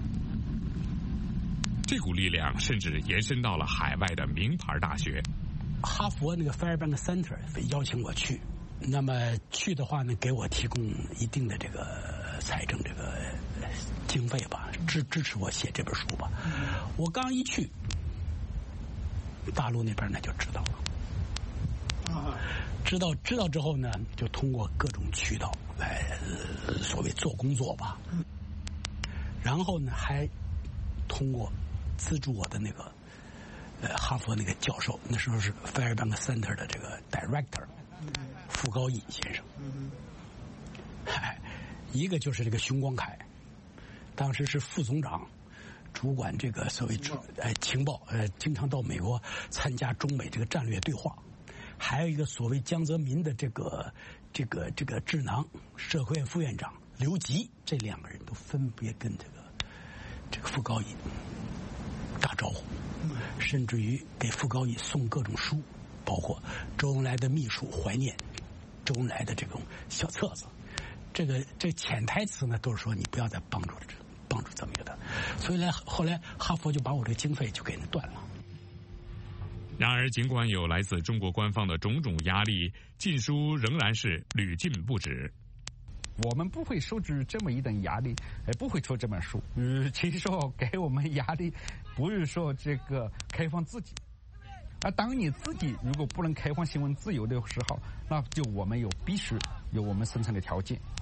这股力量甚至延伸到了海外的名牌大学。 哈佛那个 Fairbank Center 邀请我去，那么去的话呢，给我提供一定的这个财政这个经费吧，支支持我写这本书吧。我刚一去，大陆那边呢就知道了。知道知道之后呢，就通过各种渠道来、呃、所谓做工作吧，然后呢还通过资助我的那个呃哈佛那个教授，那时候是 Fairbank Center 的这个 Director 傅高义先生，哎，一个就是这个熊光凯，当时是副总长，主管这个所谓呃情报，呃经常到美国参加中美这个战略对话。还有一个所谓江泽民的这个这个这个智囊社科院副院长刘吉，这两个人都分别跟这个这个傅高义打招呼，甚至于给傅高义送各种书，包括周恩来的秘书怀念，周恩来的这种小册子。这个这潜台词呢，都是说你不要再帮助这帮助这么一个的，所以呢，后来哈佛就把我这个经费就给人断了。 然而，尽管有来自中国官方的种种压力，禁书仍然是屡禁不止。 我们不会受制这么一等压力，也不会出这本书。嗯，其实说给我们压力，不是说这个开放自己，而当你自己如果不能开放新闻自由的时候，那就我们有必须有我们生存的条件。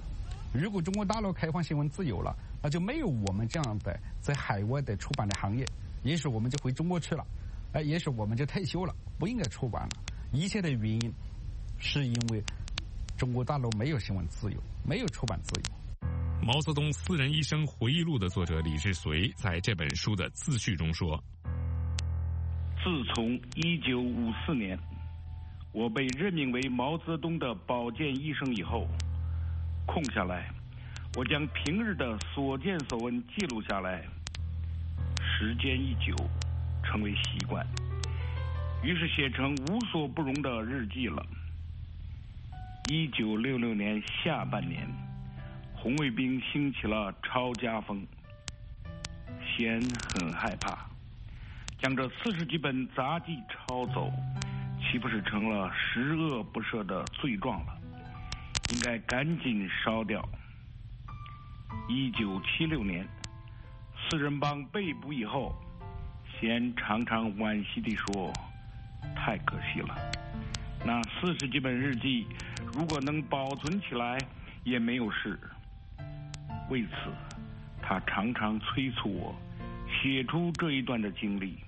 如果中国大陆开放新闻自由了，那就没有我们这样的在海外的出版的行业，也许我们就回中国去了，哎，也许我们就退休了，不应该出版了。一切的原因是因为中国大陆没有新闻自由，没有出版自由。 毛泽东私人医生回忆录的作者李志绥在这本书的自序中说： 自从一九五四年我被任命为毛泽东的保健医生以后，空下来，我将平日的所见所闻记录下来，时间一久，成为习惯，于是写成无所不容的日记了。一九六六年下半年，红卫兵兴起了抄家风，先很害怕，将这四十几本杂记抄走，岂不是成了十恶不赦的罪状了？应该赶紧烧掉。一九七六年，四人帮被捕以后，先常常惋惜地说：“太可惜了，那四十几本日记如果能保存起来，也没有事。”为此，他常常催促我写出这一段的经历。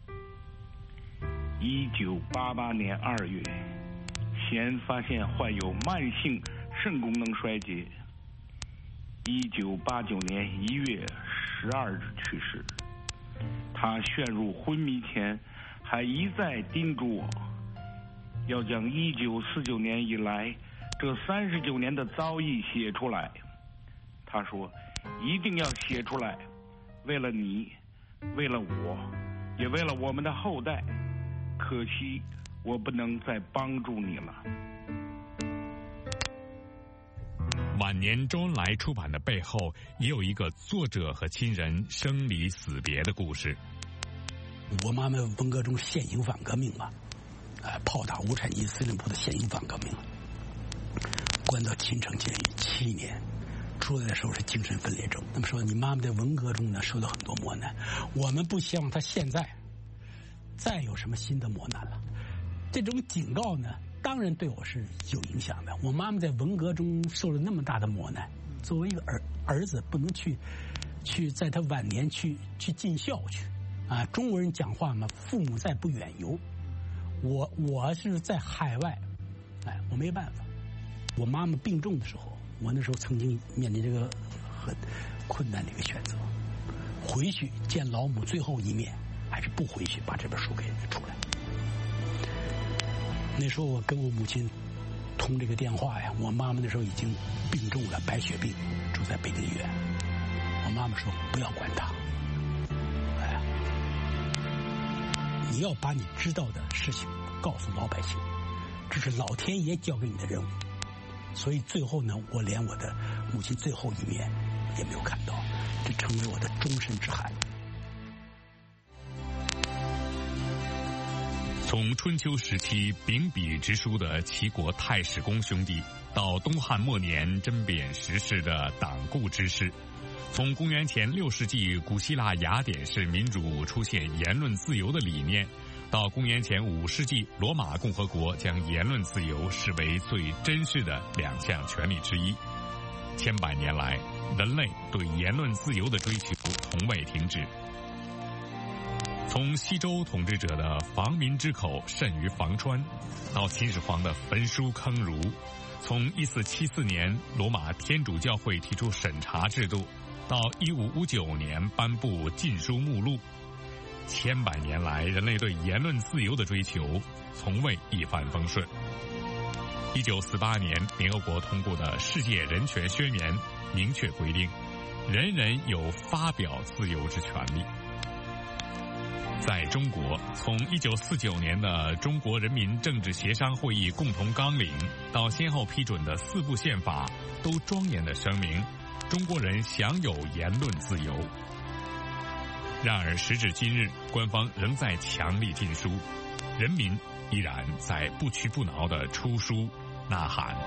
一九八八年二月，先发现患有慢性肾功能衰竭。一九八九年一月十二日去世。他陷入昏迷前，还一再叮嘱我，要将一九四九年以来这三十九年的遭遇写出来。他说，一定要写出来，为了你，为了我，也为了我们的后代。可惜我不能再帮助你了。 晚年周恩来出版的背后，也有一个作者和亲人生离死别的故事。 我妈妈文革中现行反革命嘛，呃，炮打无产阶级司令部的现行反革命，关到秦城监狱七年，出来的时候是精神分裂症。那么说，你妈妈在文革中呢受到很多磨难，我们不希望她现在再有什么新的磨难了。这种警告呢，当然对我是有影响的。我妈妈在文革中受了那么大的磨难，作为一个儿儿子，不能去去在他晚年去去尽孝去啊。中国人讲话嘛，父母在不远游。我我是在海外，哎，我没办法。我妈妈病重的时候，我那时候曾经面临这个很困难的一个选择：回去见老母最后一面，还是不回去把这本书给出来。那时候我跟我母亲通这个电话呀，我妈妈那时候已经病重了，白血病，住在北京医院。我妈妈说不要管她，哎，你要把你知道的事情告诉老百姓，这是老天爷交给你的任务。所以最后呢，我连我的母亲最后一面也没有看到，这成为我的终身之憾。 从春秋时期秉笔直书的齐国太史公兄弟，到东汉末年针砭时事的党锢之士，从公元前六世纪古希腊雅典式民主出现言论自由的理念，到公元前五世纪罗马共和国将言论自由视为最珍视的两项权利之一，千百年来，人类对言论自由的追求从未停止。从西周统治者的防民之口甚于防川，到秦始皇的焚书坑儒；从一四七四年罗马天主教会提出审查制度，到一五五九年颁布禁书目录，千百年来，人类对言论自由的追求从未一帆风顺。一九四八年，联合国通过的《世界人权宣言》明确规定，人人有发表自由之权利。在中国，从一九四九年的中国人民政治协商会议共同纲领到先后批准的四部宪法，都庄严地声明中国人享有言论自由。然而时至今日，官方仍在强力禁书，人民依然在不屈不挠地出书呐喊。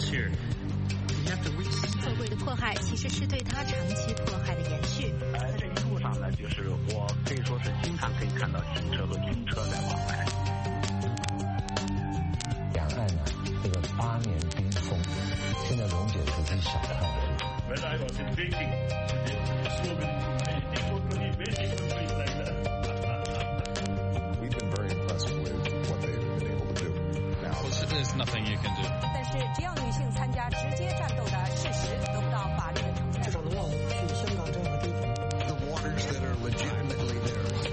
错柜的迫害其实是对他长期迫害的延续。 呃，这一路上呢，就是我可以说是经常可以看到汽车和军车在往来。 两岸呢，这个八年冰封，现在溶解只是小看而已。 When I was invading, the slogan, it was really very quickly like that. We've been very impressed with what they've been able to do. Now, there's nothing you can do. 但是，只要女性参加直接战斗的事实得不到法律的承认，至少能让我们去香港这样的地方。 The waters that are legitimately theirs.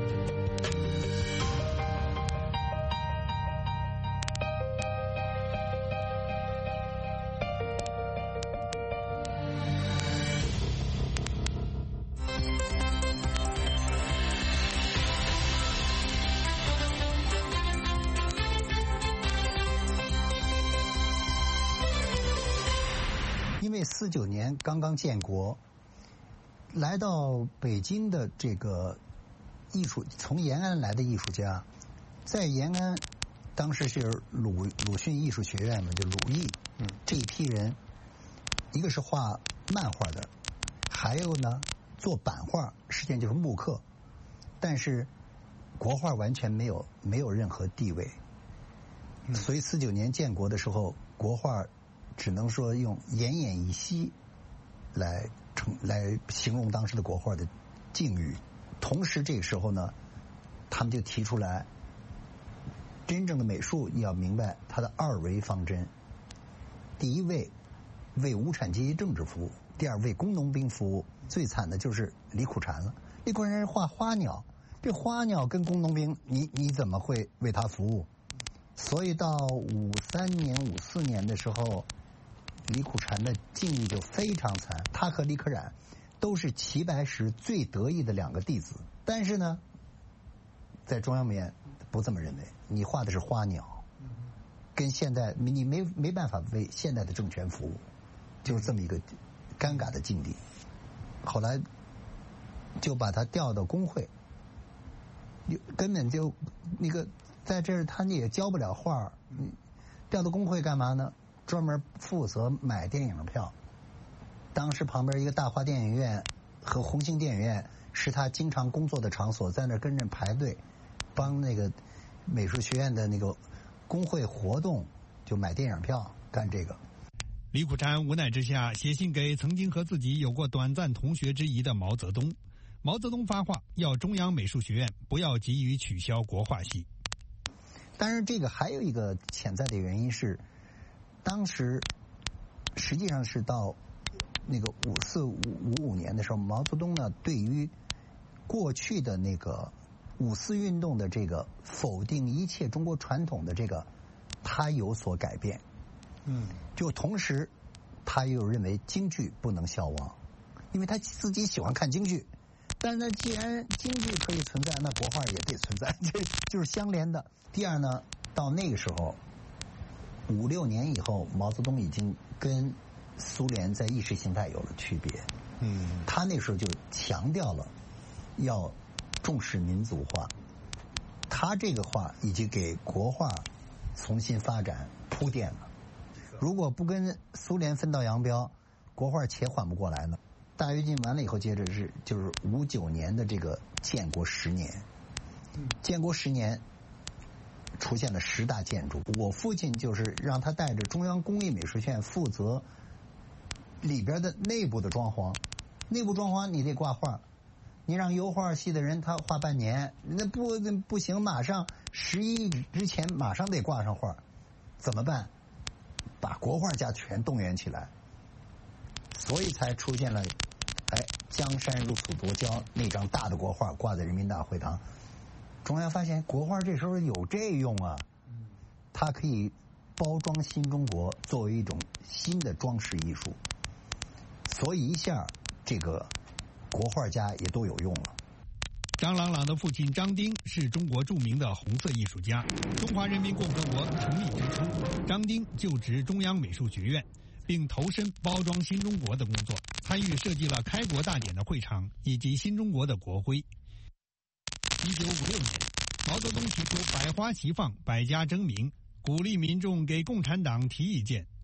因为四九年刚刚建国，来到北京的这个艺术，从延安来的艺术家，在延安当时是鲁鲁迅艺术学院嘛，就鲁艺，嗯，这一批人，一个是画漫画的，还有呢做版画，实际上就是木刻，但是国画完全没有没有任何地位，嗯、所以四九年建国的时候，国画只能说用奄奄一息来称来形容当时的国画的境遇。同时这个时候呢，他们就提出来，真正的美术要明白它的二维方针。第一位为无产阶级政治服务，第二为工农兵服务。最惨的就是李苦禅了。李苦禅画花鸟，这花鸟跟工农兵，你你怎么会为他服务？所以到五三年、五四年的时候，李苦禅的境遇就非常惨。他和李可染都是齐白石最得意的两个弟子，但是呢，在中央美院不这么认为。你画的是花鸟，跟现代你没没办法为现代的政权服务，就是这么一个尴尬的境地。后来就把他调到工会，根本就那个在这儿他也教不了画，调到工会干嘛呢？专门负责买电影票。当时旁边一个大华电影院和红星电影院是他经常工作的场所，在那跟着排队，帮那个美术学院的那个工会活动，就买电影票干这个。 李苦禅无奈之下，写信给曾经和自己有过短暂同学之谊的毛泽东。毛泽东发话，要中央美术学院不要急于取消国画系。 当然，这个还有一个潜在的原因是，当时实际上是到那个五四五五五年的时候，毛泽东呢对于过去的那个五四运动的这个否定一切中国传统的这个，他有所改变。嗯，就同时他又认为京剧不能消亡，因为他自己喜欢看京剧。但是呢，既然京剧可以存在，那国画也得存在，这就是相连的。第二呢，到那个时候，五六年以后，毛泽东已经跟苏联在意识形态有了区别。嗯，他那时候就强调了要重视民族化，他这个话已经给国画重新发展铺垫了。如果不跟苏联分道扬镳，国画且缓不过来呢。大跃进完了以后，接着是就是五九年的这个建国十年，建国十年出现了十大建筑。我父亲就是让他带着中央工艺美术学院负责里边的内部的装潢，内部装潢你得挂画，你让油画系的人他画半年，那不不行，马上十一之前马上得挂上画，怎么办？把国画家全动员起来，所以才出现了，哎，江山如此多娇那张大的国画挂在人民大会堂。中央发现国画这时候有这用啊，它可以包装新中国，作为一种新的装饰艺术，所以一下这个国画家也都有用了。 张朗朗的父亲张丁是中国著名的红色艺术家。中华人民共和国成立之初，张丁就职中央美术学院，并投身包装新中国的工作，参与设计了开国大典的会场以及新中国的国徽。一九五六年，毛泽东提出百花齐放，百家争鸣，鼓励民众给共产党提意见。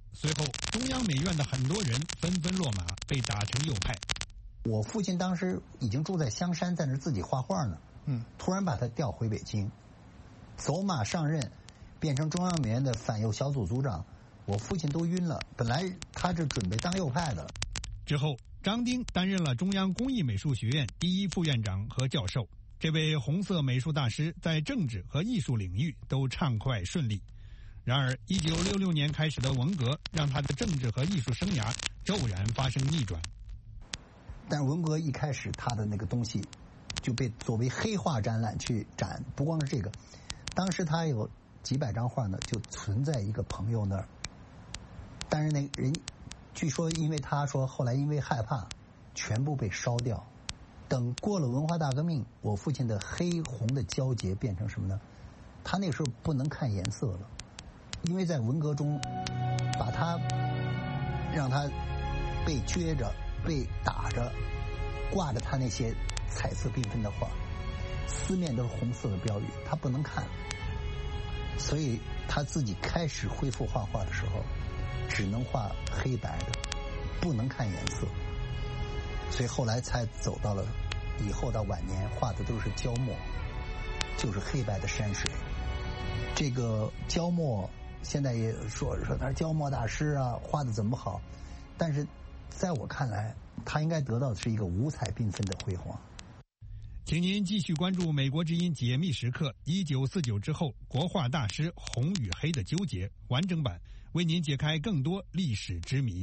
随后，中央美院的很多人纷纷落马，被打成右派。 我父亲当时已经住在香山，在那自己画画呢。嗯，突然把他调回北京，走马上任，变成中央美院的反右小组组长。我父亲都晕了，本来他是准备当右派的。 之后，张丁担任了中央工艺美术学院第一副院长和教授。这位红色美术大师在政治和艺术领域都畅快顺利。然而，一九六六年开始的文革让他的政治和艺术生涯骤然发生逆转。 但文革一开始，他的那个东西就被作为黑画展览去展。不光是这个，当时他有几百张画呢，就存在一个朋友那儿。但是那人，据说因为他说后来因为害怕，全部被烧掉。等过了文化大革命，我父亲的黑红的交结变成什么呢？他那时候不能看颜色了，因为在文革中，把他让他被撅着、被打着，挂着他那些彩色缤纷的画，四面都是红色的标语，他不能看。所以他自己开始恢复画画的时候，只能画黑白的，不能看颜色。所以后来才走到了以后到晚年画的都是焦墨，就是黑白的山水。这个焦墨现在也说说他是焦墨大师啊，画的怎么好？但是在我看来，他应该得到的是一个五彩缤纷的辉煌。 请您继续关注《美国之音解密时刻》一九四九之后国画大师红与黑的纠结完整版，为您解开更多历史之谜。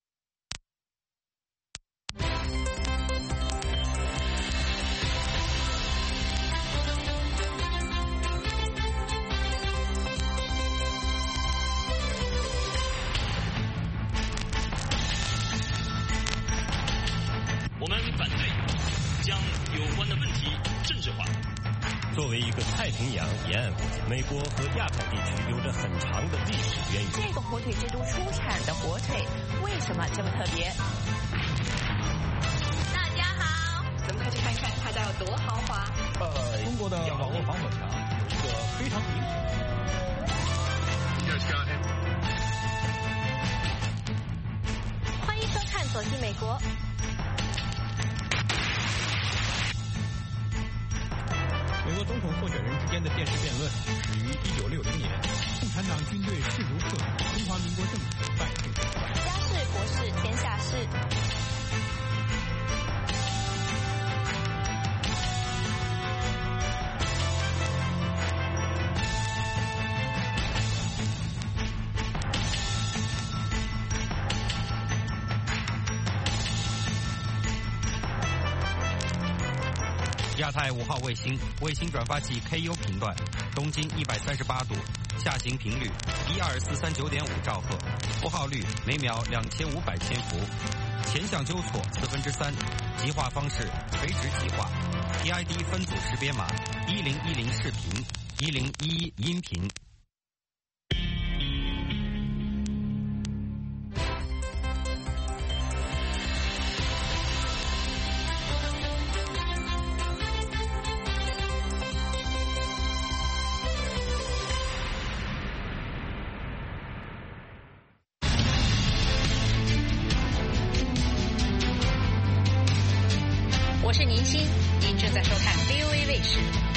我们反对将有关的问题政治化。 作为一个太平洋沿岸国家，美国和亚太地区有着很长的历史渊源。 这个火腿之都出产的火腿为什么这么特别？大家好，咱们快去看看它家有多豪华。 呃，中国的网络防火墙有一个非常明显。 欢迎收看《走进美国》。 美国总统候选人之间的电视辩论始于一九六零年。 共产党军队势如破竹，中华民国政府败退。 家事国事天下事。 亚太五号卫星卫星转发器 K U 频段，东经一百三十八度，下行频率一二四三九点五兆赫，拨号率每秒两千五百千伏，前向纠错四分之三，极化方式垂直极化 ，P I D 分组识别码一零一零视频，一零一一音频。 我是宁鑫，您正在收看 V O A 卫视